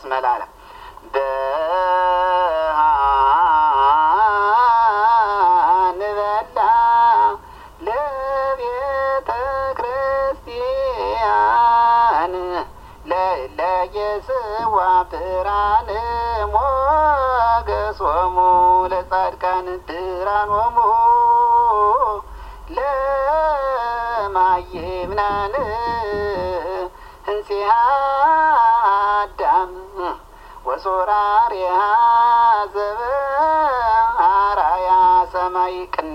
መላላ በአንበላ ለቤተ ክርስቲያን ለየስዋ ብርሃን ሞገሶሙ ለጻድቃን ብርሃኖሙ ለማይምናን እንሲያ አዳም ወሶራሪያ ዘበ አራያ ሰማይ